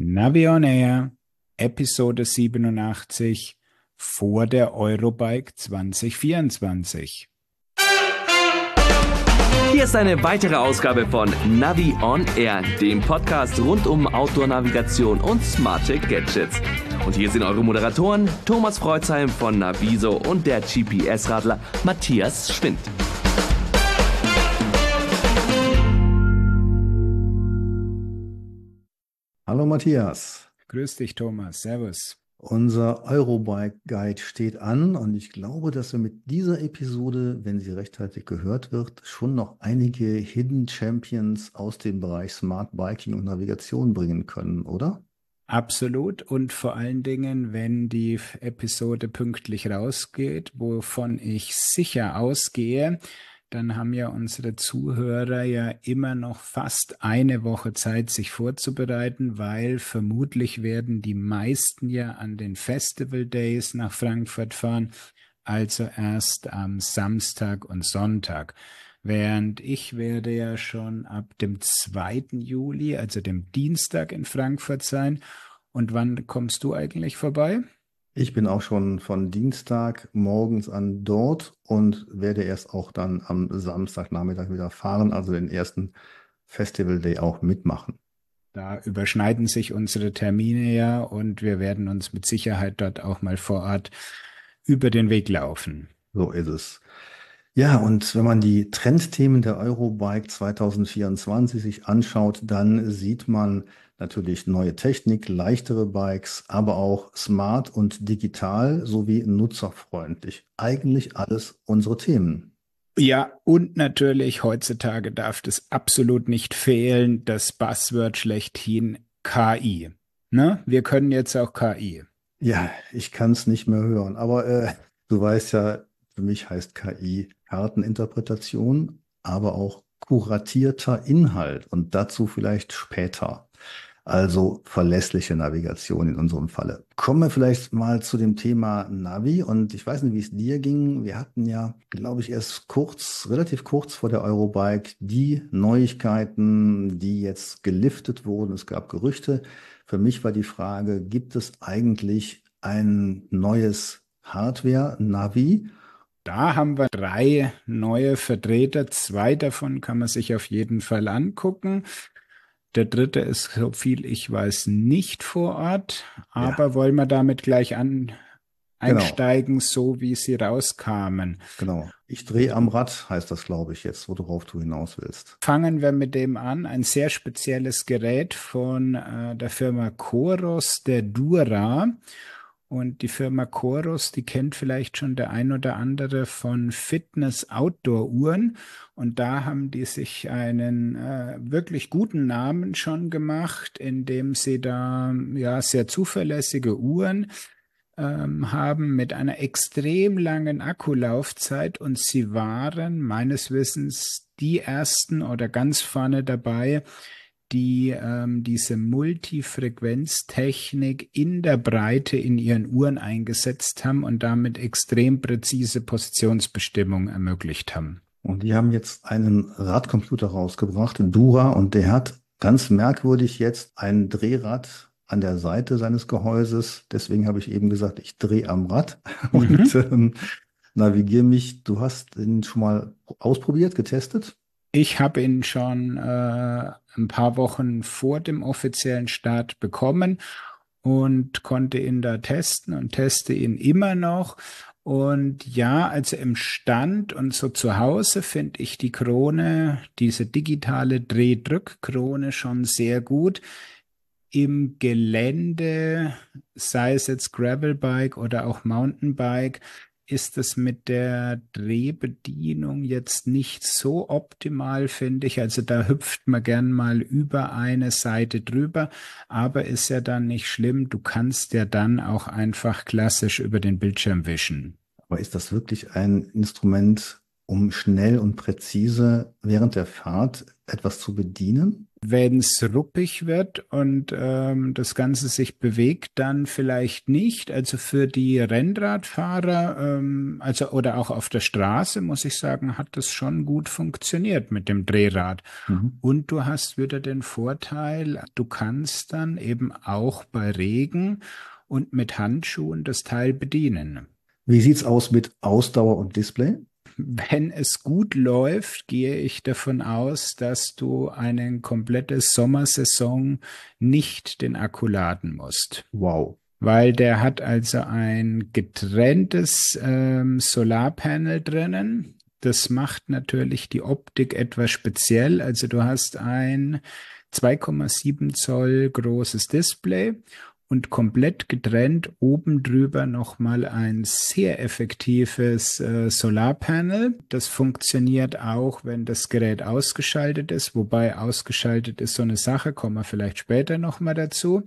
Navi on Air, Episode 87 vor der Eurobike 2024. Hier ist eine weitere Ausgabe von Navi on Air, dem Podcast rund um Outdoor-Navigation und smarte Gadgets. Und hier sind eure Moderatoren Thomas Freuzheim von Naviso und der GPS-Radler Matthias Schwind. Hallo Matthias. Grüß dich, Thomas. Servus. Unser Eurobike Guide steht an und ich glaube, dass wir mit dieser Episode, wenn sie rechtzeitig gehört wird, schon noch einige Hidden Champions aus dem Bereich Smart Biking und Navigation bringen können, oder? Absolut, und vor allen Dingen, wenn die Episode pünktlich rausgeht, wovon ich sicher ausgehe, dann haben ja unsere Zuhörer ja immer noch fast eine Woche Zeit, sich vorzubereiten, weil vermutlich werden die meisten ja an den Festival Days nach Frankfurt fahren, also erst am Samstag und Sonntag. Während ich werde ja schon ab dem 2. Juli, also dem Dienstag in Frankfurt sein. Und wann kommst du eigentlich vorbei? Ich bin auch schon von Dienstag morgens an dort und werde erst auch dann am Samstagnachmittag wieder fahren, also den ersten Festival Day auch mitmachen. Da überschneiden sich unsere Termine ja und wir werden uns mit Sicherheit dort auch mal vor Ort über den Weg laufen. So ist es. Ja, und wenn man die Trendthemen der Eurobike 2024 sich anschaut, dann sieht man natürlich neue Technik, leichtere Bikes, aber auch smart und digital sowie nutzerfreundlich. Eigentlich alles unsere Themen. Ja, und natürlich heutzutage darf das absolut nicht fehlen, das Buzzword schlechthin KI. Ne? Wir können jetzt auch KI. Ja, ich kann es nicht mehr hören, aber du weißt ja, für mich heißt KI Karteninterpretation, aber auch kuratierter Inhalt und dazu vielleicht später. Also verlässliche Navigation in unserem Falle. Kommen wir vielleicht mal zu dem Thema Navi und ich weiß nicht, wie es dir ging. Wir hatten ja, glaube ich, erst relativ kurz vor der Eurobike die Neuigkeiten, die jetzt geliftet wurden. Es gab Gerüchte. Für mich war die Frage, gibt es eigentlich ein neues Hardware-Navi? Da haben wir 3 neue Vertreter. 2 davon kann man sich auf jeden Fall angucken. Der 3. ist, so viel ich weiß, nicht vor Ort. Aber Ja, wollen wir damit gleich genau, einsteigen, so wie sie rauskamen? genau. Ich drehe am Rad, heißt das, glaube ich, jetzt, worauf du hinaus willst. Fangen wir mit dem an. Ein sehr spezielles Gerät von der Firma Coros, der Dura. Und die Firma Coros, die kennt vielleicht schon der ein oder andere von Fitness-Outdoor-Uhren. Und da haben die sich einen wirklich guten Namen schon gemacht, indem sie da ja sehr zuverlässige Uhren haben mit einer extrem langen Akkulaufzeit. Und sie waren meines Wissens die ersten oder ganz vorne dabei, die diese Multifrequenztechnik in der Breite in ihren Uhren eingesetzt haben und damit extrem präzise Positionsbestimmung ermöglicht haben. Und die haben jetzt einen Radcomputer rausgebracht, Dura, und der hat ganz merkwürdig jetzt ein Drehrad an der Seite seines Gehäuses. Deswegen habe ich eben gesagt, ich drehe am Rad und navigiere mich. Du hast ihn schon mal ausprobiert, getestet? Ich habe ihn schon ein paar Wochen vor dem offiziellen Start bekommen und konnte ihn da testen und teste ihn immer noch. Und ja, also im Stand und so zu Hause finde ich die Krone, diese digitale Drehdrückkrone schon sehr gut. Im Gelände, sei es jetzt Gravelbike oder auch Mountainbike, ist es mit der Drehbedienung jetzt nicht so optimal, finde ich. Also da hüpft man gern mal über eine Seite drüber, aber ist ja dann nicht schlimm. Du kannst ja dann auch einfach klassisch über den Bildschirm wischen. Aber ist das wirklich ein Instrument, um schnell und präzise während der Fahrt etwas zu bedienen? Wenn es ruppig wird und das Ganze sich bewegt, dann vielleicht nicht. Also für die Rennradfahrer, also oder auch auf der Straße, muss ich sagen, hat das schon gut funktioniert mit dem Drehrad. Mhm. Und du hast wieder den Vorteil, du kannst dann eben auch bei Regen und mit Handschuhen das Teil bedienen. Wie sieht's aus mit Ausdauer und Display? Wenn es gut läuft, gehe ich davon aus, dass du eine komplette Sommersaison nicht den Akku laden musst. Wow. Weil der hat also ein getrenntes Solarpanel drinnen. Das macht natürlich die Optik etwas speziell. Also du hast ein 2,7 Zoll großes Display und komplett getrennt oben drüber nochmal ein sehr effektives Solarpanel. Das funktioniert auch, wenn das Gerät ausgeschaltet ist, wobei ausgeschaltet ist so eine Sache, kommen wir vielleicht später nochmal dazu.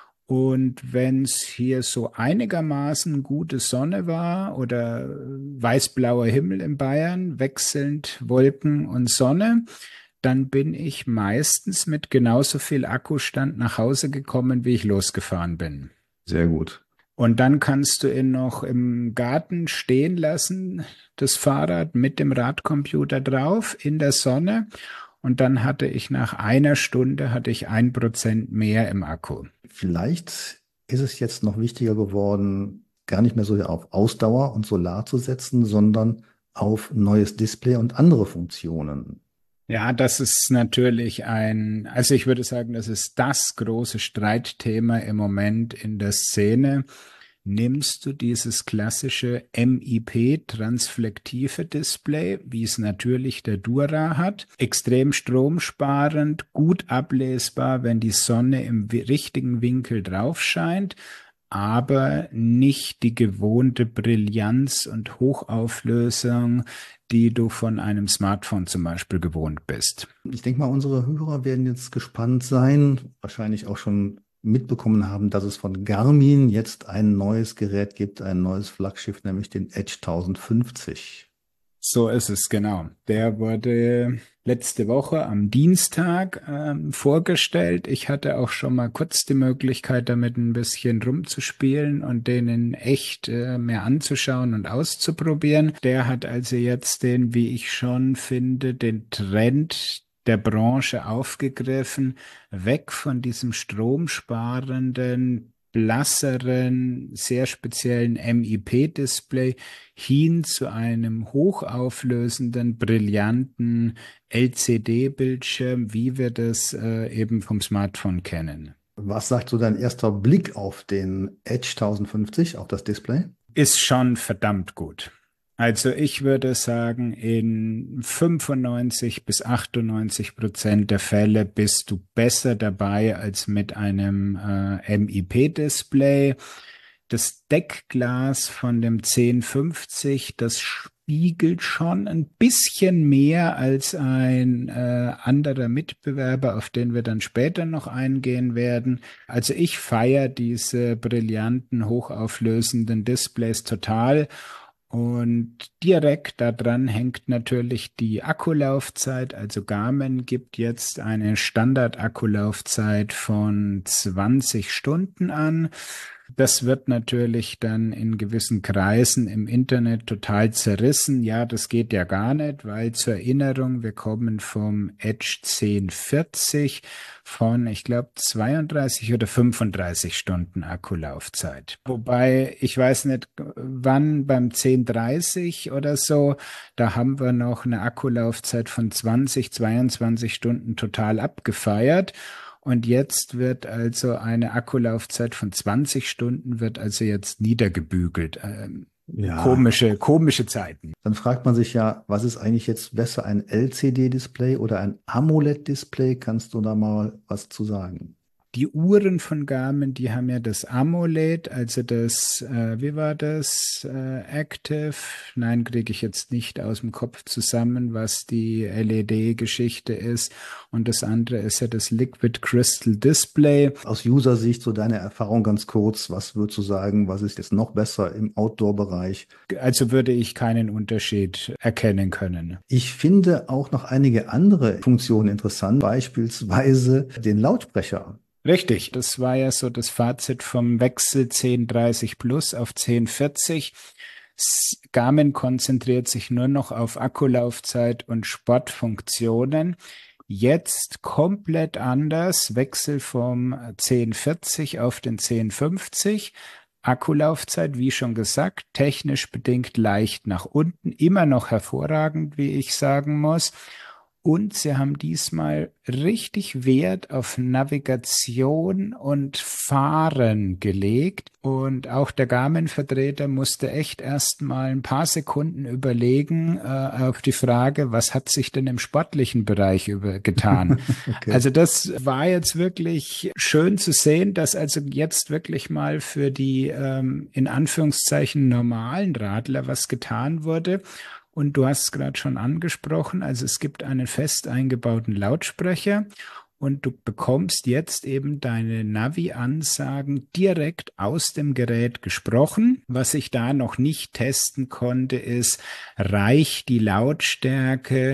Und wenn es hier so einigermaßen gute Sonne war oder weißblauer Himmel in Bayern, wechselnd Wolken und Sonne, dann bin ich meistens mit genauso viel Akkustand nach Hause gekommen, wie ich losgefahren bin. Sehr gut. Und dann kannst du ihn noch im Garten stehen lassen, das Fahrrad mit dem Radcomputer drauf in der Sonne. Und dann hatte ich nach einer Stunde hatte ich 1% mehr im Akku. Vielleicht ist es jetzt noch wichtiger geworden, gar nicht mehr so auf Ausdauer und Solar zu setzen, sondern auf neues Display und andere Funktionen. Ja, das ist natürlich also ich würde sagen, das ist das große Streitthema im Moment in der Szene. Nimmst du dieses klassische MIP transflektive Display, wie es natürlich der Dura hat, extrem stromsparend, gut ablesbar, wenn die Sonne im richtigen Winkel drauf scheint, aber nicht die gewohnte Brillanz und Hochauflösung, die du von einem Smartphone zum Beispiel gewohnt bist. Ich denke mal, unsere Hörer werden jetzt gespannt sein, wahrscheinlich auch schon mitbekommen haben, dass es von Garmin jetzt ein neues Gerät gibt, ein neues Flaggschiff, nämlich den Edge 1050. So ist es, genau. Der wurde letzte Woche am Dienstag vorgestellt. Ich hatte auch schon mal kurz die Möglichkeit, damit ein bisschen rumzuspielen und den in echt mehr anzuschauen und auszuprobieren. Der hat also jetzt den, wie ich schon finde, den Trend der Branche aufgegriffen, weg von diesem stromsparenden, blasseren, sehr speziellen MIP-Display hin zu einem hochauflösenden, brillanten LCD-Bildschirm, wie wir das eben vom Smartphone kennen. Was sagt so dein erster Blick auf den Edge 1050, auf das Display? Ist schon verdammt gut. Also ich würde sagen, in 95 bis 98% der Fälle bist du besser dabei als mit einem MIP-Display. Das Deckglas von dem 1050, das spiegelt schon ein bisschen mehr als ein anderer Mitbewerber, auf den wir dann später noch eingehen werden. Also ich feiere diese brillanten, hochauflösenden Displays total. Und direkt daran hängt natürlich die Akkulaufzeit. Also Garmin gibt jetzt eine Standard-Akkulaufzeit von 20 Stunden an. Das wird natürlich dann in gewissen Kreisen im Internet total zerrissen. Ja, das geht ja gar nicht, weil zur Erinnerung, wir kommen vom Edge 1040 von, ich glaube, 32 oder 35 Stunden Akkulaufzeit. Wobei, ich weiß nicht, wann beim 1030 oder so, da haben wir noch eine Akkulaufzeit von 20, 22 Stunden total abgefeiert. Und jetzt wird also eine Akkulaufzeit von 20 Stunden wird also jetzt niedergebügelt. Ja. Komische Zeiten. Dann fragt man sich ja, was ist eigentlich jetzt besser, ein LCD-Display oder ein AMOLED-Display? Kannst du da mal was zu sagen? Die Uhren von Garmin, die haben ja das AMOLED, also das, wie war das, Active? Nein, kriege ich jetzt nicht aus dem Kopf zusammen, was die LED-Geschichte ist. Und das andere ist ja das Liquid Crystal Display. Aus User-Sicht, so deine Erfahrung ganz kurz, was würdest du sagen, was ist jetzt noch besser im Outdoor-Bereich? Also würde ich keinen Unterschied erkennen können. Ich finde auch noch einige andere Funktionen interessant, beispielsweise den Lautsprecher. Richtig, das war ja so das Fazit vom Wechsel 1030 Plus auf 1040. Garmin konzentriert sich nur noch auf Akkulaufzeit und Sportfunktionen. Jetzt komplett anders, Wechsel vom 1040 auf den 1050. Akkulaufzeit, wie schon gesagt, technisch bedingt leicht nach unten, immer noch hervorragend, wie ich sagen muss. Und sie haben diesmal richtig Wert auf Navigation und Fahren gelegt. Und auch der Garmin-Vertreter musste echt erst mal ein paar Sekunden überlegen auf die Frage, was hat sich denn im sportlichen Bereich getan? Okay. Also das war jetzt wirklich schön zu sehen, dass also jetzt wirklich mal für die in Anführungszeichen normalen Radler was getan wurde. Und du hast es gerade schon angesprochen, also es gibt einen fest eingebauten Lautsprecher und du bekommst jetzt eben deine Navi-Ansagen direkt aus dem Gerät gesprochen. Was ich da noch nicht testen konnte, ist, reicht die Lautstärke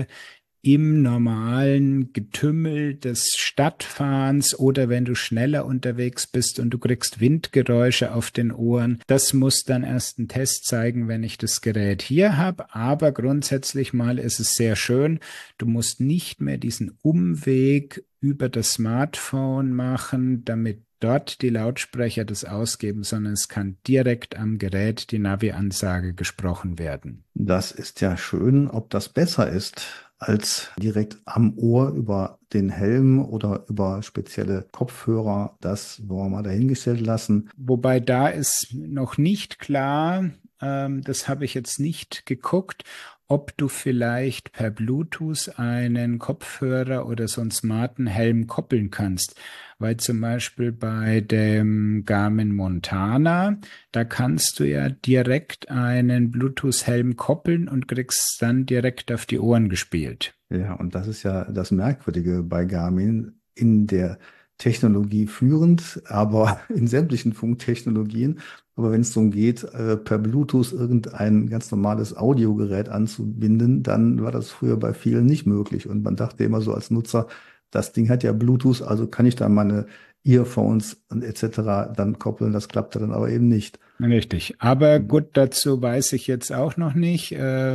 im normalen Getümmel des Stadtfahrens oder wenn du schneller unterwegs bist und du kriegst Windgeräusche auf den Ohren. Das muss dann erst ein Test zeigen, wenn ich das Gerät hier habe. Aber grundsätzlich mal ist es sehr schön. Du musst nicht mehr diesen Umweg über das Smartphone machen, damit dort die Lautsprecher das ausgeben, sondern es kann direkt am Gerät die Navi-Ansage gesprochen werden. Das ist ja schön. Ob das besser ist als direkt am Ohr über den Helm oder über spezielle Kopfhörer, das wollen wir mal dahingestellt lassen. Wobei da ist noch nicht klar, das habe ich jetzt nicht geguckt, ob du vielleicht per Bluetooth einen Kopfhörer oder so einen smarten Helm koppeln kannst. Weil zum Beispiel bei dem Garmin Montana, da kannst du ja direkt einen Bluetooth-Helm koppeln und kriegst dann direkt auf die Ohren gespielt. Ja, und das ist ja das Merkwürdige bei Garmin, in der Technologie führend, aber in sämtlichen Funktechnologien. Aber wenn es darum geht, per Bluetooth irgendein ganz normales Audiogerät anzubinden, dann war das früher bei vielen nicht möglich. Und man dachte immer so als Nutzer, das Ding hat ja Bluetooth, also kann ich da meine Earphones und etc. dann koppeln. Das klappte dann aber eben nicht. Richtig. Aber gut, dazu weiß ich jetzt auch noch nicht.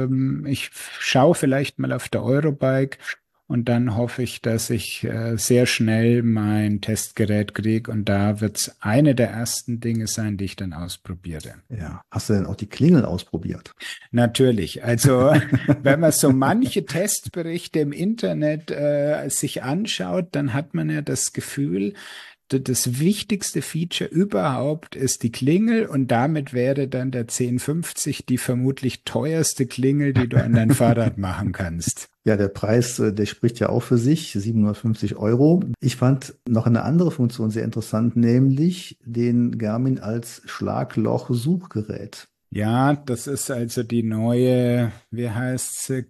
Ich schaue vielleicht mal auf der Eurobike. Und dann hoffe ich, dass ich sehr schnell mein Testgerät kriege. Und da wird es eine der ersten Dinge sein, die ich dann ausprobiere. Ja. Hast du denn auch die Klingel ausprobiert? Natürlich. Also wenn man so manche Testberichte im Internet sich anschaut, dann hat man ja das Gefühl, das wichtigste Feature überhaupt ist die Klingel und damit wäre dann der 1050 die vermutlich teuerste Klingel, die du an dein Fahrrad machen kannst. Ja, der Preis, der spricht ja auch für sich, 750 Euro. Ich fand noch eine andere Funktion sehr interessant, nämlich den Garmin als Schlagloch-Suchgerät. Ja, das ist also die neue, wie heißt sie,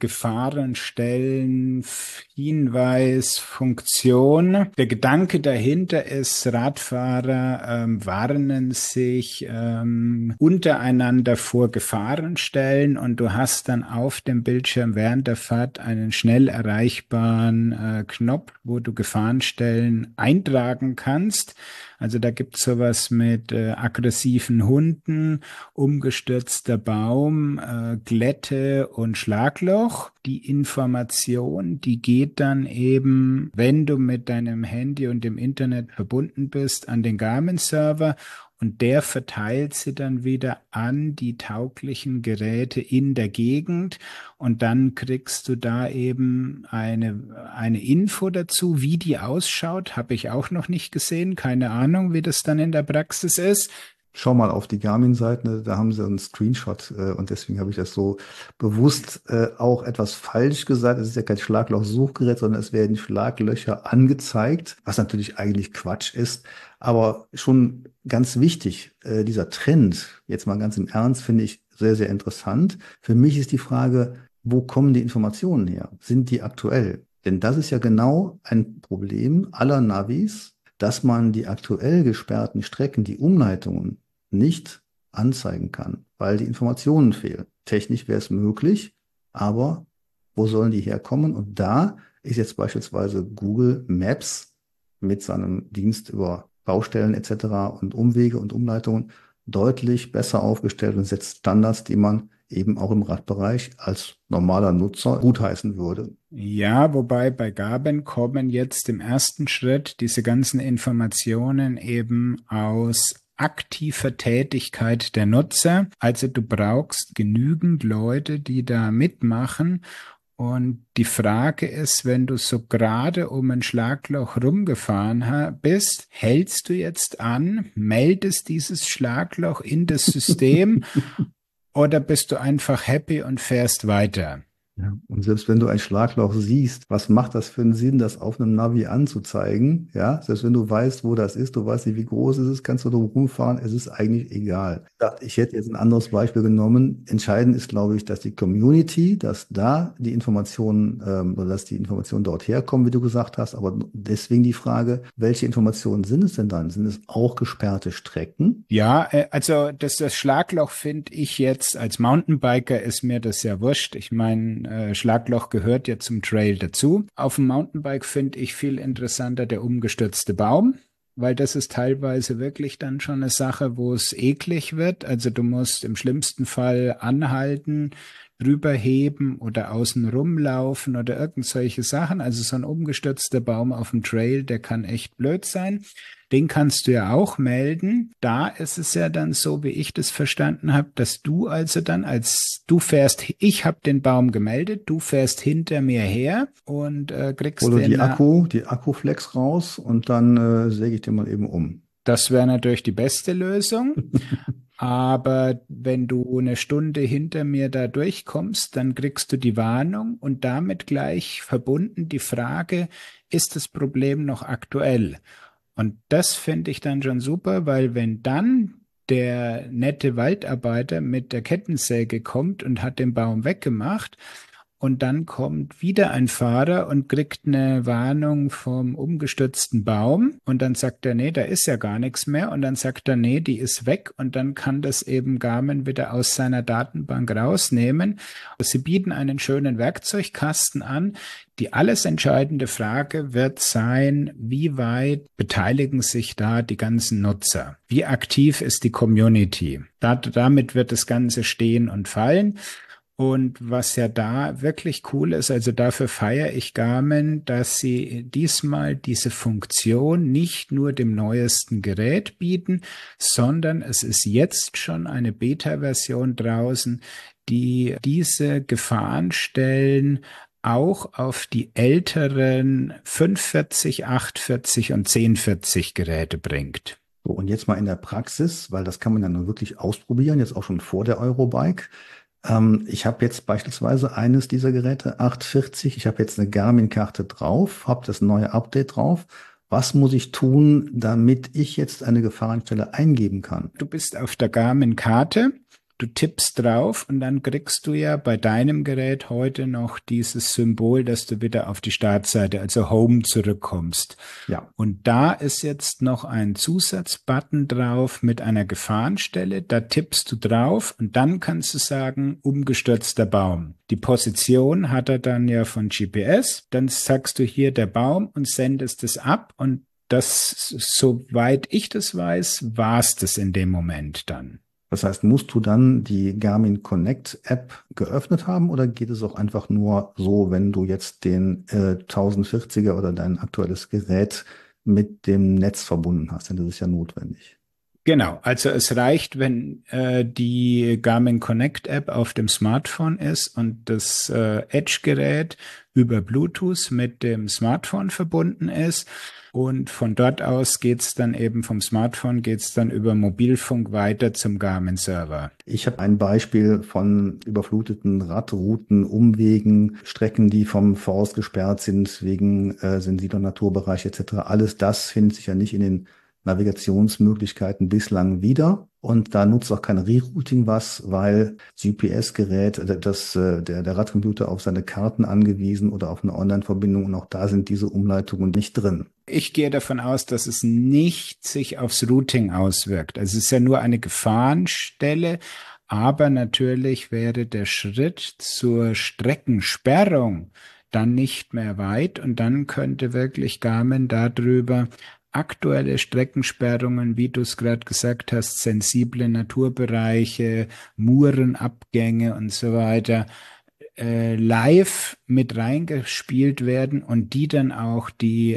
Gefahrenstellen-Hinweis-Funktion. Der Gedanke dahinter ist, Radfahrer warnen sich untereinander vor Gefahrenstellen und du hast dann auf dem Bildschirm während der Fahrt einen schnell erreichbaren Knopf, wo du Gefahrenstellen eintragen kannst. Also da gibt's sowas mit aggressiven Hunden, umgestürzter Baum, Glätte und Schlagloch. Die Information, die geht dann eben, wenn du mit deinem Handy und dem Internet verbunden bist, an den Garmin-Server und der verteilt sie dann wieder an die tauglichen Geräte in der Gegend und dann kriegst du da eben eine Info dazu, wie die ausschaut, habe ich auch noch nicht gesehen, keine Ahnung, wie das dann in der Praxis ist. schau mal auf die Garmin-Seite, da haben sie einen Screenshot und deswegen habe ich das so bewusst auch etwas falsch gesagt. Es ist ja kein Schlagloch-Suchgerät, sondern es werden Schlaglöcher angezeigt, was natürlich eigentlich Quatsch ist, aber schon ganz wichtig. Dieser Trend, jetzt mal ganz im Ernst, finde ich sehr, sehr interessant. Für mich ist die Frage, wo kommen die Informationen her? Sind die aktuell? Denn das ist ja genau ein Problem aller Navis, dass man die aktuell gesperrten Strecken, die Umleitungen, nicht anzeigen kann, weil die Informationen fehlen. Technisch wäre es möglich, aber wo sollen die herkommen? Und da ist jetzt beispielsweise Google Maps mit seinem Dienst über Baustellen etc. und Umwege und Umleitungen deutlich besser aufgestellt und setzt Standards, die man eben auch im Radbereich als normaler Nutzer gutheißen würde. Ja, wobei bei Garmin kommen jetzt im ersten Schritt diese ganzen Informationen eben aus aktiver Tätigkeit der Nutzer. Also du brauchst genügend Leute, die da mitmachen. Und die Frage ist, wenn du so gerade um ein Schlagloch rumgefahren bist, hältst du jetzt an, meldest dieses Schlagloch in das System oder bist du einfach happy und fährst weiter? Ja, und selbst wenn du ein Schlagloch siehst, was macht das für einen Sinn, das auf einem Navi anzuzeigen? Ja, selbst wenn du weißt, wo das ist, du weißt nicht, wie groß es ist, kannst du drum rumfahren, es ist eigentlich egal. Ich hätte jetzt ein anderes Beispiel genommen. Entscheidend ist, glaube ich, dass die Community, dass da die Informationen, oder dass die Informationen dort herkommen, wie du gesagt hast. Aber deswegen die Frage, welche Informationen sind es denn dann? Sind es auch gesperrte Strecken? Ja, also das Schlagloch finde ich jetzt als Mountainbiker ist mir das ja wurscht. Ich meine, Schlagloch gehört ja zum Trail dazu. Auf dem Mountainbike finde ich viel interessanter der umgestürzte Baum, weil das ist teilweise wirklich dann schon eine Sache, wo es eklig wird. Also du musst im schlimmsten Fall anhalten, drüber heben oder außen rumlaufen oder irgend solche Sachen. Also so ein umgestürzter Baum auf dem Trail, der kann echt blöd sein. Den kannst du ja auch melden. Da ist es ja dann so, wie ich das verstanden habe, dass du also dann, als du fährst, ich habe den Baum gemeldet, du fährst hinter mir her und kriegst Hole den. die Akkuflex raus und dann säge ich den mal eben um. Das wäre natürlich die beste Lösung. Aber wenn du eine Stunde hinter mir da durchkommst, dann kriegst du die Warnung und damit gleich verbunden die Frage, ist das Problem noch aktuell? Und das finde ich dann schon super, weil wenn dann der nette Waldarbeiter mit der Kettensäge kommt und hat den Baum weggemacht, und dann kommt wieder ein Fahrer und kriegt eine Warnung vom umgestürzten Baum. Und dann sagt er, nee, da ist ja gar nichts mehr. Und dann sagt er, nee, die ist weg. Und dann kann das eben Garmin wieder aus seiner Datenbank rausnehmen. Sie bieten einen schönen Werkzeugkasten an. Die alles entscheidende Frage wird sein, wie weit beteiligen sich da die ganzen Nutzer? Wie aktiv ist die Community? Damit wird das Ganze stehen und fallen. Und was ja da wirklich cool ist, also dafür feiere ich Garmin, dass sie diesmal diese Funktion nicht nur dem neuesten Gerät bieten, sondern es ist jetzt schon eine Beta-Version draußen, die diese Gefahrenstellen auch auf die älteren 540, 840 und 1040 Geräte bringt. So, und jetzt mal in der Praxis, weil das kann man ja nur wirklich ausprobieren, jetzt auch schon vor der Eurobike. Ich habe jetzt beispielsweise eines dieser Geräte, 840. Ich habe jetzt eine Garmin-Karte drauf, habe das neue Update drauf. Was muss ich tun, damit ich jetzt eine Gefahrenstelle eingeben kann? Du bist auf der Garmin-Karte, du tippst drauf und dann kriegst du ja bei deinem Gerät heute noch dieses Symbol, dass du wieder auf die Startseite, also Home, zurückkommst. Ja. Und da ist jetzt noch ein Zusatzbutton drauf mit einer Gefahrenstelle. Da tippst du drauf und dann kannst du sagen, umgestürzter Baum. Die Position hat er dann ja von GPS. Dann sagst du hier der Baum und sendest es ab. Und das, soweit ich das weiß, war es das in dem Moment dann. Das heißt, musst du dann die Garmin Connect App geöffnet haben oder geht es auch einfach nur so, wenn du jetzt den 1040er oder dein aktuelles Gerät mit dem Netz verbunden hast? Denn das ist ja notwendig. Genau, also es reicht, wenn die Garmin Connect App auf dem Smartphone ist und das Edge-Gerät über Bluetooth mit dem Smartphone verbunden ist. Und von dort aus geht's dann eben vom Smartphone geht's dann über Mobilfunk weiter zum Garmin-Server. Ich habe ein Beispiel von überfluteten Radrouten, Umwegen, Strecken, die vom Forst gesperrt sind wegen sensibler Naturbereiche etc. Alles das findet sich ja nicht in den Navigationsmöglichkeiten bislang wieder. Und da nutzt auch kein Rerouting was, weil das UPS-Gerät, der Radcomputer auf seine Karten angewiesen oder auf eine Online-Verbindung und auch da sind diese Umleitungen nicht drin. Ich gehe davon aus, dass es nicht sich aufs Routing auswirkt. Also es ist ja nur eine Gefahrenstelle, aber natürlich wäre der Schritt zur Streckensperrung dann nicht mehr weit und dann könnte wirklich Garmin darüber aktuelle Streckensperrungen, wie du es gerade gesagt hast, sensible Naturbereiche, Murenabgänge und so weiter, live mit reingespielt werden und die dann auch die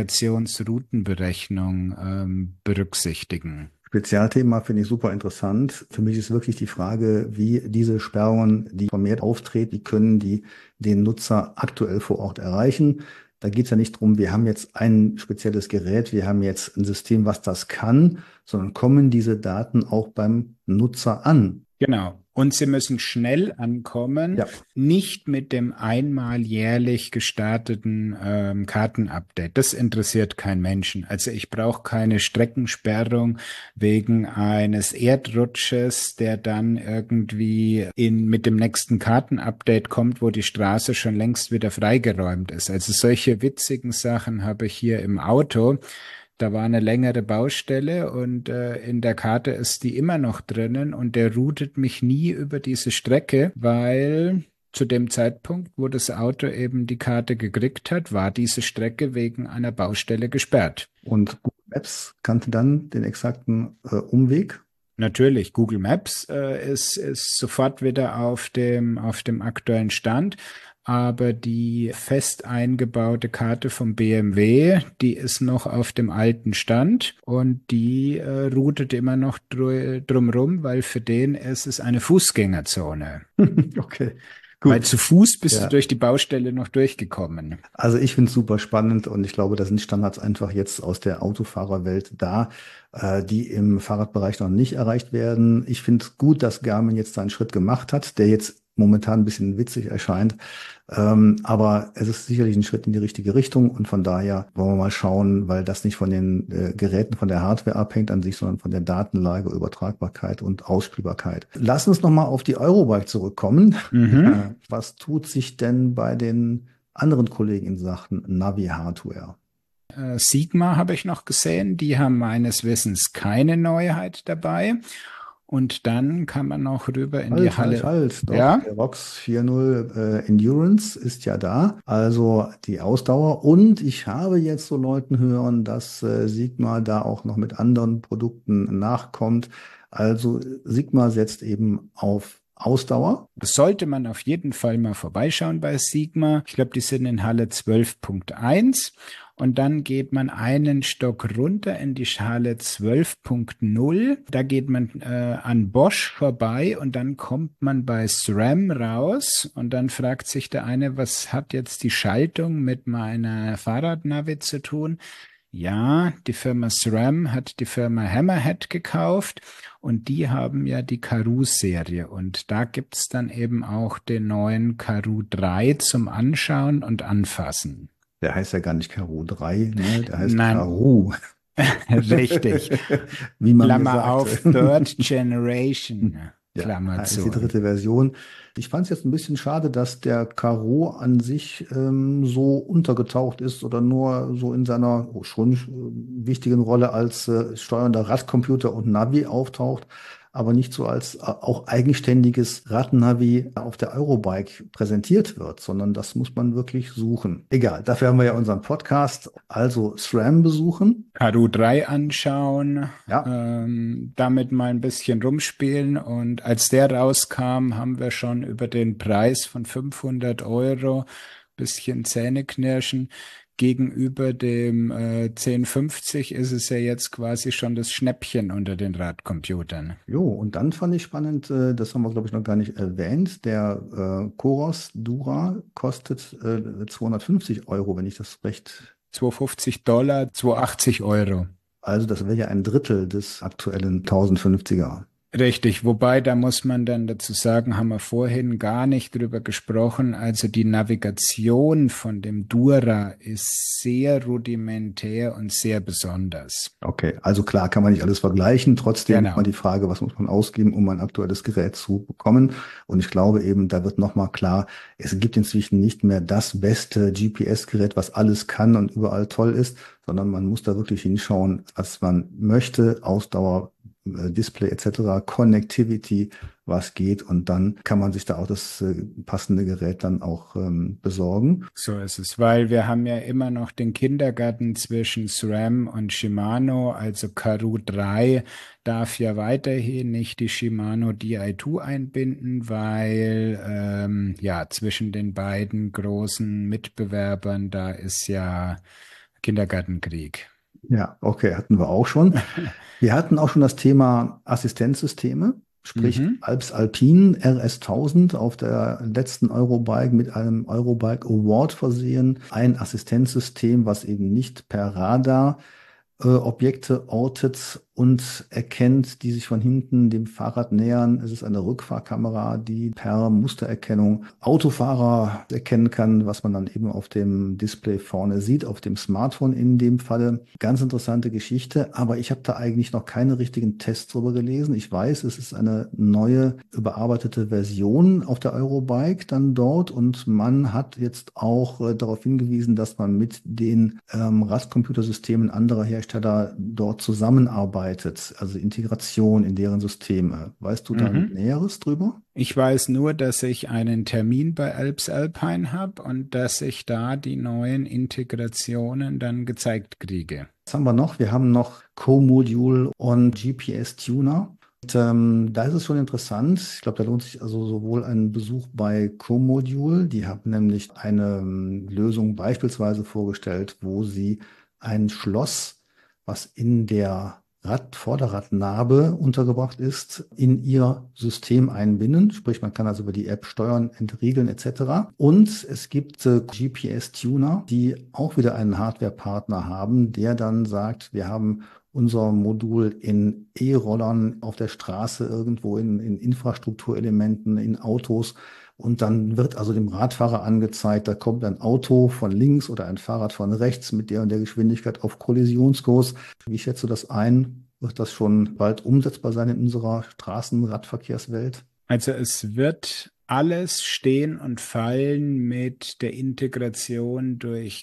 Navigationsroutenberechnung berücksichtigen. Spezialthema finde ich super interessant. Für mich ist wirklich die Frage, wie diese Sperrungen, die vermehrt auftreten, die können die den Nutzer aktuell vor Ort erreichen. Da geht es ja nicht drum, wir haben jetzt ein spezielles Gerät, wir haben jetzt ein System, was das kann, sondern kommen diese Daten auch beim Nutzer an. Genau. Und sie müssen schnell ankommen, Ja. nicht mit dem einmal jährlich gestarteten Kartenupdate. Das interessiert keinen Menschen. Also ich brauche keine Streckensperrung wegen eines Erdrutsches, der dann irgendwie mit dem nächsten Kartenupdate kommt, wo die Straße schon längst wieder freigeräumt ist. Also solche witzigen Sachen habe ich hier im Auto. Da war eine längere Baustelle und in der Karte ist die immer noch drinnen und der routet mich nie über diese Strecke, weil zu dem Zeitpunkt, wo das Auto eben die Karte gekriegt hat, war diese Strecke wegen einer Baustelle gesperrt. Und Google Maps kannte dann den exakten Umweg. Natürlich, Google Maps ist sofort wieder auf dem aktuellen Stand. Aber die fest eingebaute Karte vom BMW, die ist noch auf dem alten Stand und die routet immer noch drumrum, weil für den ist es eine Fußgängerzone. Okay, gut. Weil zu Fuß bist Ja. du durch die Baustelle noch durchgekommen. Also ich finde es super spannend und ich glaube, da sind Standards einfach jetzt aus der Autofahrerwelt da, die im Fahrradbereich noch nicht erreicht werden. Ich finde es gut, dass Garmin jetzt da einen Schritt gemacht hat, der jetzt momentan ein bisschen witzig erscheint. Aber es ist sicherlich ein Schritt in die richtige Richtung und von daher wollen wir mal schauen, weil das nicht von den Geräten, von der Hardware abhängt an sich, sondern von der Datenlage, Übertragbarkeit und Ausspielbarkeit. Lass uns nochmal auf die Eurobike zurückkommen. Mhm. Was tut sich denn bei den anderen Kollegen in Sachen Navi-Hardware? Sigma habe ich noch gesehen, die haben meines Wissens keine Neuheit dabei. Und dann kann man noch rüber in die Halle. Halt. Doch, Ja? der ROX 4.0 Endurance ist ja da, also die Ausdauer. Und ich habe jetzt so Leuten hören, dass Sigma da auch noch mit anderen Produkten nachkommt. Also Sigma setzt eben auf Ausdauer. Das sollte man auf jeden Fall mal vorbeischauen bei Sigma. Ich glaube, die sind in Halle 12.1 und dann geht man einen Stock runter in die Halle 12.0. Da geht man an Bosch vorbei und dann kommt man bei SRAM raus und dann fragt sich der eine, was hat jetzt die Schaltung mit meiner Fahrradnavi zu tun? Ja, die Firma SRAM hat die Firma Hammerhead gekauft und die haben ja die Karoo-Serie und da gibt's dann eben auch den neuen Karoo 3 zum Anschauen und Anfassen. Der heißt ja gar nicht Karoo 3, ne? Der heißt Nein. Karoo. Richtig. Wie man Klammer mir auf, sagte. Third Generation. Ja, Klammer das zu. ist die dritte Version. Ich fand es jetzt ein bisschen schade, dass der Karo an sich so untergetaucht ist oder nur so in seiner schon wichtigen Rolle als steuernder Radcomputer und Navi auftaucht, aber nicht so als auch eigenständiges Radnavi auf der Eurobike präsentiert wird, sondern das muss man wirklich suchen. Egal, dafür haben wir ja unseren Podcast. Also SRAM besuchen. Karoo 3 anschauen, Ja. damit mal ein bisschen rumspielen und als der rauskam, haben wir schon über den Preis von 500 € bisschen Zähneknirschen gegenüber dem 1050 ist es ja jetzt quasi schon das Schnäppchen unter den Radcomputern. Jo, und dann fand ich spannend, das haben wir, glaube ich, noch gar nicht erwähnt, der Coros Dura kostet 250 Euro, wenn ich das recht. $250, 280 Euro. Also das wäre ja ein Drittel des aktuellen 1050er. Richtig, wobei da muss man dann dazu sagen, haben wir vorhin gar nicht drüber gesprochen. Also die Navigation von dem Dura ist sehr rudimentär und sehr besonders. Okay, also klar kann man nicht alles vergleichen. Trotzdem Genau. immer die Frage, was muss man ausgeben, um ein aktuelles Gerät zu bekommen? Und ich glaube eben, da wird nochmal klar, es gibt inzwischen nicht mehr das beste GPS-Gerät, was alles kann und überall toll ist, sondern man muss da wirklich hinschauen, was man möchte, Ausdauer, Display etc., Connectivity, was geht. Und dann kann man sich da auch das passende Gerät dann auch besorgen. So ist es, weil wir haben ja immer noch den Kindergarten zwischen SRAM und Shimano, also Karoo 3 darf ja weiterhin nicht die Shimano Di2 einbinden, weil ja zwischen den beiden großen Mitbewerbern, da ist ja Kindergartenkrieg. Ja, okay, hatten wir auch schon. Wir hatten auch schon das Thema Assistenzsysteme, sprich Mhm. Alps Alpine RS 1000 auf der letzten Eurobike mit einem Eurobike Award versehen. Ein Assistenzsystem, was eben nicht per Radar Objekte ortet und erkennt, die sich von hinten dem Fahrrad nähern. Es ist eine Rückfahrkamera, die per Mustererkennung Autofahrer erkennen kann, was man dann eben auf dem Display vorne sieht, auf dem Smartphone in dem Falle. Ganz interessante Geschichte, aber ich habe da eigentlich noch keine richtigen Tests drüber gelesen. Ich weiß, es ist eine neue, überarbeitete Version auf der Eurobike dann dort und man hat jetzt auch darauf hingewiesen, dass man mit den Radcomputersystemen anderer Hersteller dort zusammenarbeitet, also Integration in deren Systeme. Weißt du da Mhm. Näheres drüber? Ich weiß nur, dass ich einen Termin bei Alps Alpine habe und dass ich da die neuen Integrationen dann gezeigt kriege. Was haben wir noch? Wir haben noch Co-Module und GPS-Tuner. Und, da ist es schon interessant. Ich glaube, da lohnt sich also sowohl ein Besuch bei Co-Module. Die haben nämlich eine Lösung beispielsweise vorgestellt, wo sie ein Schloss, was in der Vorderradnabe untergebracht ist, in ihr System einbinden. Sprich, man kann also über die App steuern, entriegeln etc. Und es gibt GPS-Tuner, die auch wieder einen Hardware-Partner haben, der dann sagt, wir haben unser Modul in E-Rollern auf der Straße, irgendwo in Infrastrukturelementen, in Autos. Und dann wird also dem Radfahrer angezeigt, da kommt ein Auto von links oder ein Fahrrad von rechts mit der und der Geschwindigkeit auf Kollisionskurs. Wie schätzt du das ein? Wird das schon bald umsetzbar sein in unserer Straßenradverkehrswelt? Also es wird alles stehen und fallen mit der Integration durch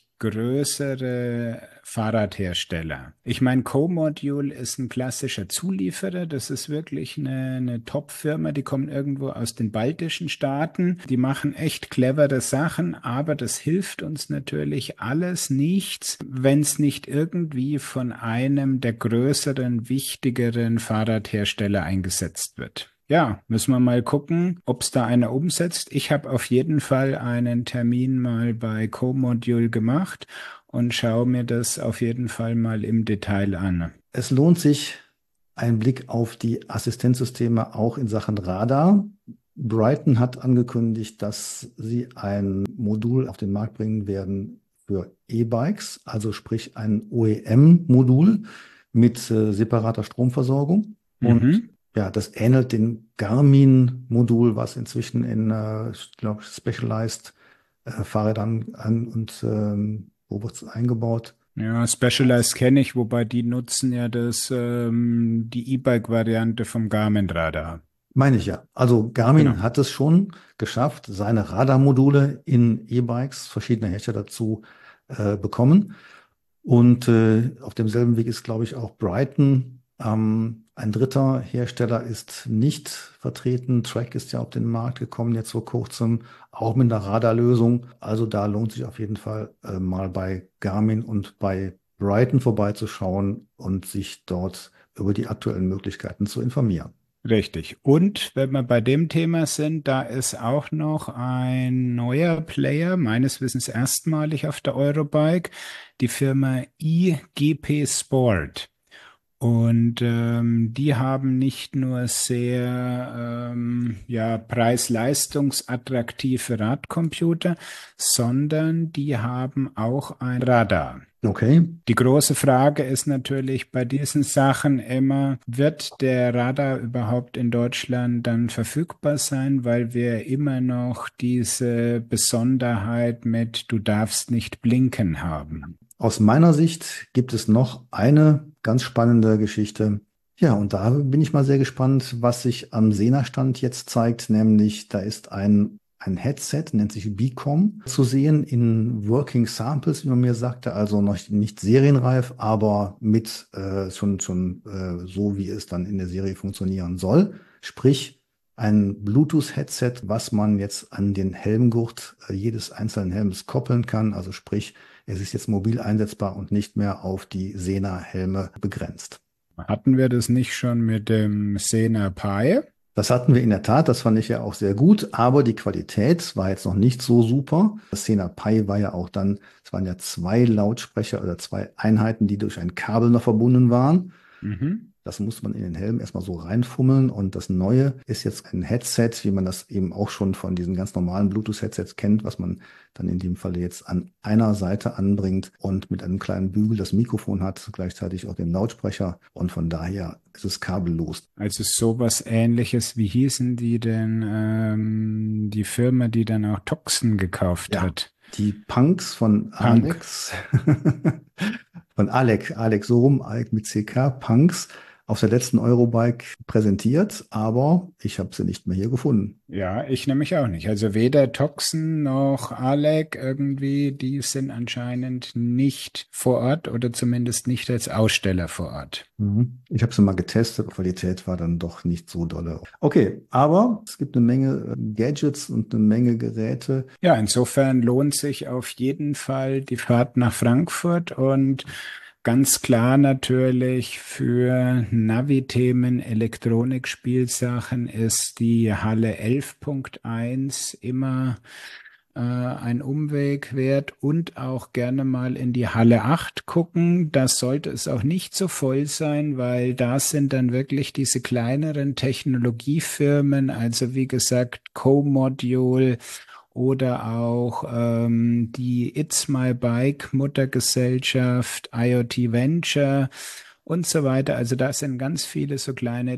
größere Fahrradhersteller. Ich meine, Co-Module ist ein klassischer Zulieferer. Das ist wirklich eine Top-Firma. Die kommen irgendwo aus den baltischen Staaten. Die machen echt clevere Sachen, aber das hilft uns natürlich alles nichts, wenn es nicht irgendwie von einem der größeren, wichtigeren Fahrradhersteller eingesetzt wird. Ja, müssen wir mal gucken, ob es da einer umsetzt. Ich habe auf jeden Fall einen Termin mal bei Co-Module gemacht und schaue mir das auf jeden Fall mal im Detail an. Es lohnt sich ein Blick auf die Assistenzsysteme auch in Sachen Radar. Brighton hat angekündigt, dass sie ein Modul auf den Markt bringen werden für E-Bikes, also sprich ein OEM-Modul mit separater Stromversorgung. Und Mhm. ja, das ähnelt dem Garmin-Modul, was inzwischen in, ich glaube, Specialized Fahrrädern wo wird es eingebaut? Ja, Specialized kenne ich, wobei die nutzen ja die E-Bike-Variante vom Garmin-Radar. Meine ich ja. Also Genau. Garmin hat es schon geschafft, seine Radarmodule in E-Bikes verschiedener Hersteller zu bekommen. Und auf demselben Weg ist, glaube ich, auch Brighton. Ein dritter Hersteller ist nicht vertreten. Track ist ja auf den Markt gekommen, jetzt vor kurzem, auch mit einer Radarlösung. Also da lohnt sich auf jeden Fall mal bei Garmin und bei Brighton vorbeizuschauen und sich dort über die aktuellen Möglichkeiten zu informieren. Richtig. Und wenn wir bei dem Thema sind, da ist auch noch ein neuer Player, meines Wissens erstmalig auf der Eurobike, die Firma IGP Sport. Und die haben nicht nur sehr ja, preis-leistungsattraktive Radcomputer, sondern die haben auch ein Radar. Okay. Die große Frage ist natürlich bei diesen Sachen immer, wird der Radar überhaupt in Deutschland dann verfügbar sein, weil wir immer noch diese Besonderheit mit du darfst nicht blinken haben. Aus meiner Sicht gibt es noch eine ganz spannende Geschichte. Ja, und da bin ich mal sehr gespannt, was sich am Sena-Stand jetzt zeigt, nämlich da ist ein Headset, nennt sich Beacom, zu sehen in Working Samples, wie man mir sagte, also noch nicht serienreif, aber mit schon so, wie es dann in der Serie funktionieren soll. Sprich, ein Bluetooth-Headset, was man jetzt an den Helmgurt jedes einzelnen Helms koppeln kann. Also sprich, es ist jetzt mobil einsetzbar und nicht mehr auf die Sena-Helme begrenzt. Hatten wir das nicht schon mit dem Sena Pi? Das hatten wir in der Tat, das fand ich ja auch sehr gut, aber die Qualität war jetzt noch nicht so super. Das Sena Pi war ja auch dann, es waren ja zwei Lautsprecher oder zwei Einheiten, die durch ein Kabel noch verbunden waren. Mhm. Das muss man in den Helm erstmal so reinfummeln. Und das Neue ist jetzt ein Headset, wie man das eben auch schon von diesen ganz normalen Bluetooth-Headsets kennt, was man dann in dem Falle jetzt an einer Seite anbringt und mit einem kleinen Bügel das Mikrofon hat, gleichzeitig auch den Lautsprecher. Und von daher ist es kabellos. Also sowas Ähnliches, wie hießen die denn, die Firma, die dann auch Toxen gekauft Ja, hat? die Punks von Punk. Alex, von Alec so rum, Alec mit CK, Punks, auf der letzten Eurobike präsentiert, aber ich habe sie nicht mehr hier gefunden. Ja, ich nämlich auch nicht. Also weder Toxen noch Alec irgendwie, die sind anscheinend nicht vor Ort oder zumindest nicht als Aussteller vor Ort. Mhm. Ich habe sie mal getestet, Qualität war dann doch nicht so dolle. Okay, aber es gibt eine Menge Gadgets und eine Menge Geräte. Ja, insofern lohnt sich auf jeden Fall die Fahrt nach Frankfurt und ganz klar natürlich für Navi-Themen, Elektronik-Spielsachen ist die Halle 11.1 immer ein Umweg wert und auch gerne mal in die Halle 8 gucken. Das sollte es auch nicht so voll sein, weil da sind dann wirklich diese kleineren Technologiefirmen, also wie gesagt Co-Module oder auch die It's My Bike Muttergesellschaft, IoT Venture und so weiter. Also da sind ganz viele so kleine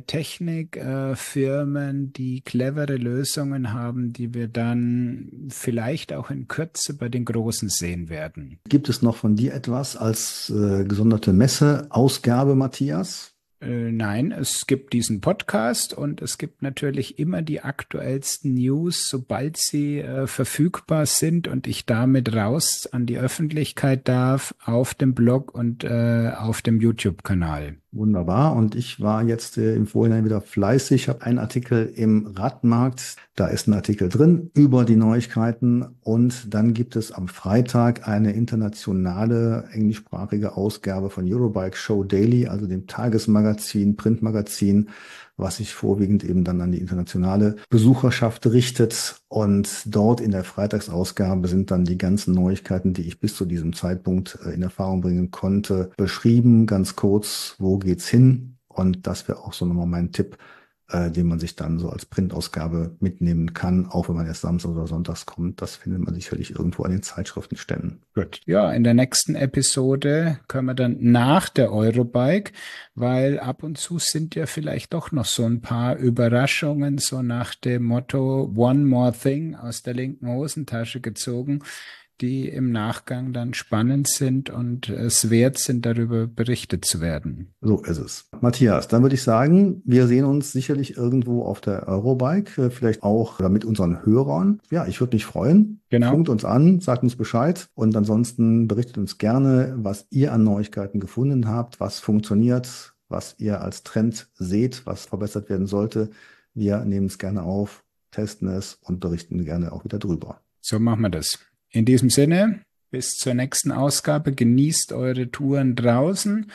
Technikfirmen, die clevere Lösungen haben, die wir dann vielleicht auch in Kürze bei den Großen sehen werden. Gibt es noch von dir etwas als gesonderte Messeausgabe, Matthias? Nein, es gibt diesen Podcast und es gibt natürlich immer die aktuellsten News, sobald sie verfügbar sind und ich damit raus an die Öffentlichkeit darf, auf dem Blog und auf dem YouTube-Kanal. Wunderbar. Und ich war jetzt im Vorhinein wieder fleißig. Ich habe einen Artikel im Radmarkt. Da ist ein Artikel drin über die Neuigkeiten. Und dann gibt es am Freitag eine internationale englischsprachige Ausgabe von Eurobike Show Daily, also dem Tagesmagazin, Printmagazin, was sich vorwiegend eben dann an die internationale Besucherschaft richtet. Und dort in der Freitagsausgabe sind dann die ganzen Neuigkeiten, die ich bis zu diesem Zeitpunkt in Erfahrung bringen konnte, beschrieben. Ganz kurz, wo geht's hin? Und das wäre auch so nochmal mein Tipp, den man sich dann so als Printausgabe mitnehmen kann, auch wenn man erst samstags oder sonntags kommt. Das findet man sicherlich irgendwo an den Zeitschriftenständen. Gut. Ja, in der nächsten Episode können wir dann nach der Eurobike, weil ab und zu sind ja vielleicht doch noch so ein paar Überraschungen, so nach dem Motto One More Thing aus der linken Hosentasche gezogen, die im Nachgang dann spannend sind und es wert sind, darüber berichtet zu werden. So ist es. Matthias, dann würde ich sagen, wir sehen uns sicherlich irgendwo auf der Eurobike, vielleicht auch mit unseren Hörern. Ja, ich würde mich freuen. Genau. Funkt uns an, sagt uns Bescheid und ansonsten berichtet uns gerne, was ihr an Neuigkeiten gefunden habt, was funktioniert, was ihr als Trend seht, was verbessert werden sollte. Wir nehmen es gerne auf, testen es und berichten gerne auch wieder drüber. So machen wir das. In diesem Sinne, bis zur nächsten Ausgabe. Genießt eure Touren draußen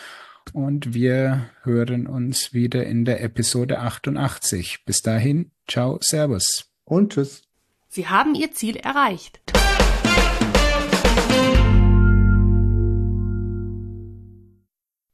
und wir hören uns wieder in der Episode 88. Bis dahin, ciao, servus. Und tschüss. Sie haben Ihr Ziel erreicht.